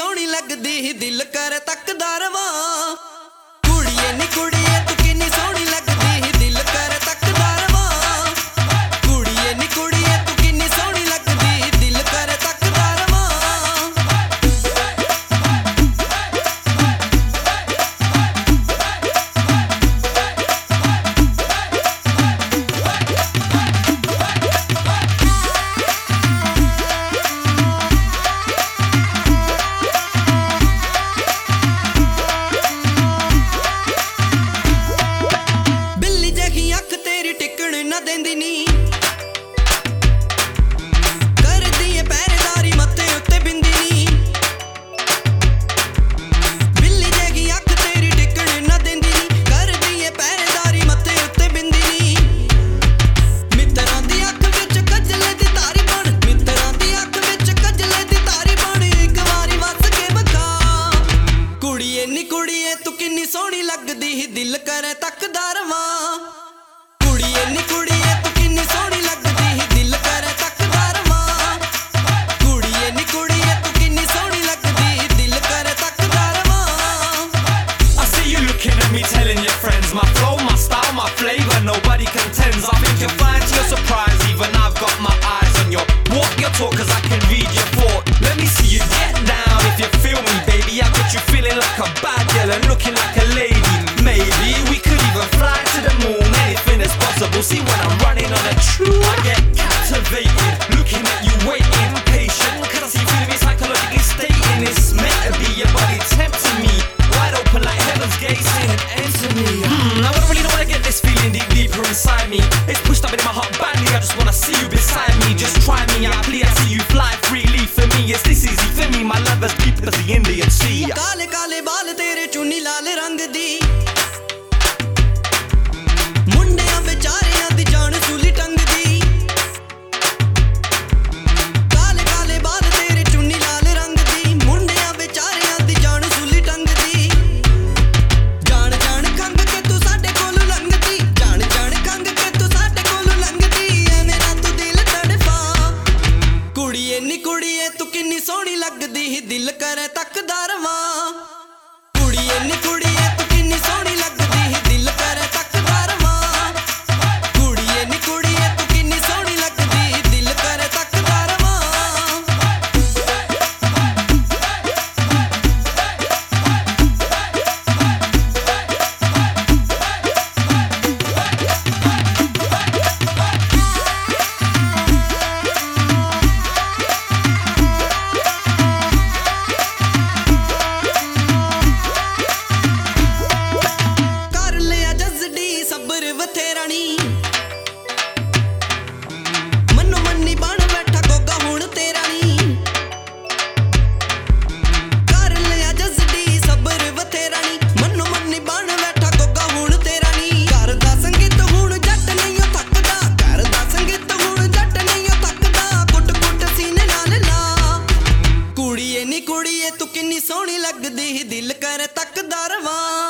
सोहनी लगदी दिल कर तकदा रवां। कुड़िए नी कुड़िए तू किन्नी सोहनी लगदी दिल कर तकदा रवां। कुड़िए नी कुड़िए तू किन्नी सोहनी लगदी दिल कर तकदा रवां। देंदी नी करदी है पहरेदारी मत्थे उत्ते बिंदी नी। बिल्ली जैगी अख तेरी टिकण ना देंदी नी करदी है पहरेदारी मत्थे उत्ते बिंदी नी। मित्तरां दी अख विच कजले दी तारी बण मित्तरां दी अख विच कजले दी तारी बण इक वारी वस के बखा। कुड़िए नी कुड़िए तू किन्नी सोहनी लगदी दिल करे तकदा रवां। कुड़िए नी कुड़िए तू किन्नी सोहनी लगदी दिल करे तकदा रवां। कुड़िए नी कुड़िए तू किन्नी सोहनी लगदी दिल करे तकदा रवां। I see you looking at me telling your friends my flow, my style, my flavor nobody contends. I think you'll find to your surprise even I've got my eyes on your walk, your talk, cause I can read your thought. Let me see you get down if you feel me, baby. I got you feeling like a bad girl and looking like a lady. Maybe we could even fly to the moon. Anything is possible. See when I'm running on a true, I get captivated. Looking at you waiting, patient. Cause I see you feeling me psychologically stating. It's meant to be, your body tempting me. Wide open like heaven's gate saying enter me. I really don't wanna get this feeling deeper inside me. It's pushed up in my heart badly. I just wanna see you beside me. Just try me, I plead. I see you fly freely for me. Is this easy for me? My love is deep as the Indian Sea. काले काले बाल तेरे चुन्नी लाल रंग दी मुंडियां बेचारियां दी जान सूली टंग दी। काले काले बाल तेरे चुन्नी लाल रंग दी मुंडियां बेचारियां दी जान सूली टंग दी। जान जान खंग के तू साडे कोलों लंघदी जान जान खंग के तू साडे कोलों लंघदी एवें ना तू दिल तड़फा। कुड़िए नी कुड़िए तू किन्नी सोहनी लगदी दिल करे तकदा रवां। कुड़िए नी कुड़िए तू किन्नी सोहनी लगदी दिल करे तकदा रवां। कुड़िए नी कुड़िए तू किन्नी सोहनी लगदी दिल करे तकदा रवां। कर लिया जज़डी सबर बथेरा नी मनो मन्नी बन बैठा गोगा हुण तेरा नी। कर लिया जज़डी सबर बथेरा नी मनो मन्नी बन बैठा गोगा हुण तेरा नी। करदा संगीत हुण जट नहीं थकदा करदा संगीत हुण जट नहीं थकदा कुट कुट सीने नाल ला। कुड़िए नी कुड़िए तू किन्नी सोहनी लगदी दिल करे तकदा रवां।